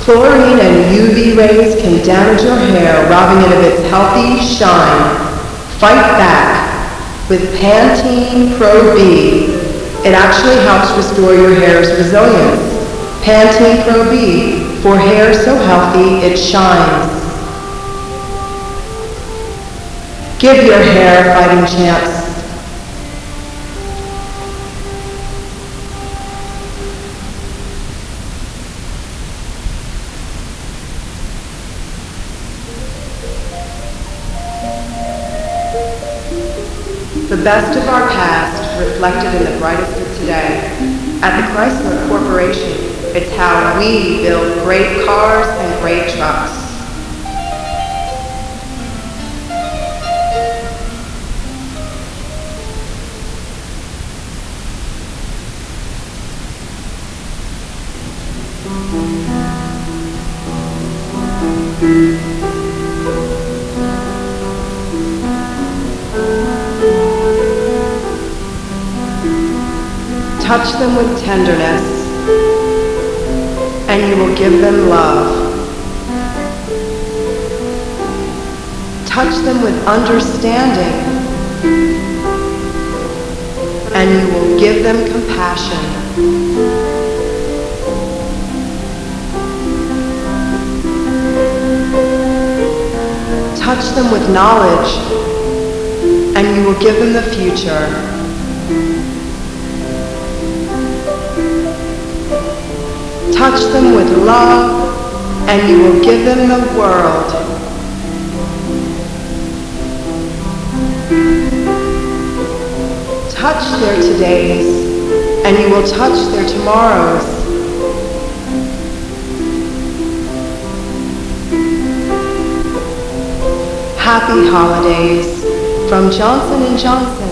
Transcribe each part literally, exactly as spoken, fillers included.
Fluorine and U V rays can damage your hair, robbing it of its healthy shine. Fight back with Pantene Pro B. It actually helps restore your hair's resilience. Pantene Pro B, for hair so healthy it shines. Give your hair a fighting chance. The best of our past reflected in the brightest of today. At the Chrysler Corporation, it's how we build great cars and great trucks. Touch them with tenderness, and you will give them love. Touch them with understanding, and you will give them compassion. Touch them with knowledge, and you will give them the future. Touch them with love, and you will give them the world. Touch their todays, and you will touch their tomorrows. Happy holidays from Johnson and Johnson.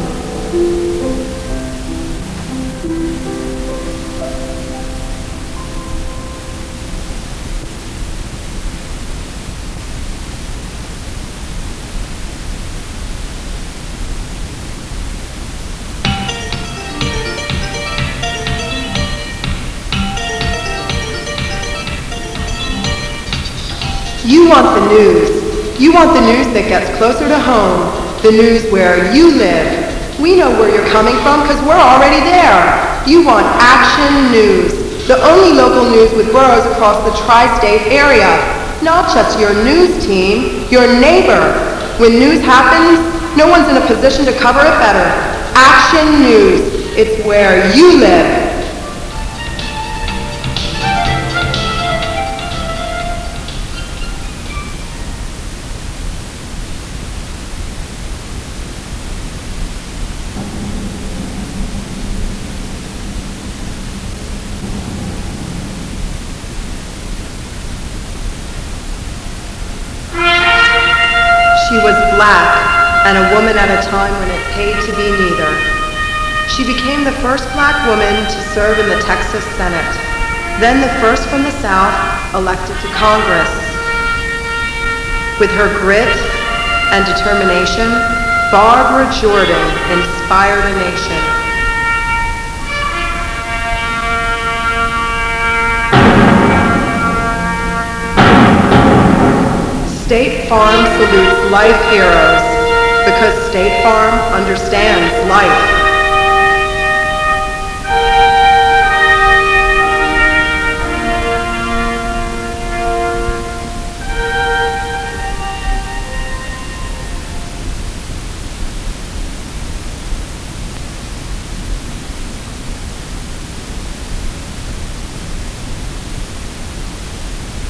You want the news. You want the news that gets closer to home. The news where you live. We know where you're coming from because we're already there. You want Action News. The only local news with boroughs across the tri-state area. Not just your news team, your neighbor. When news happens, no one's in a position to cover it better. Action News. It's where you live. She was black and a woman at a time when it paid to be neither. She became the first black woman to serve in the Texas Senate, then the first from the South elected to Congress. With her grit and determination, Barbara Jordan inspired a nation. State Farm salutes life heroes because State Farm understands life.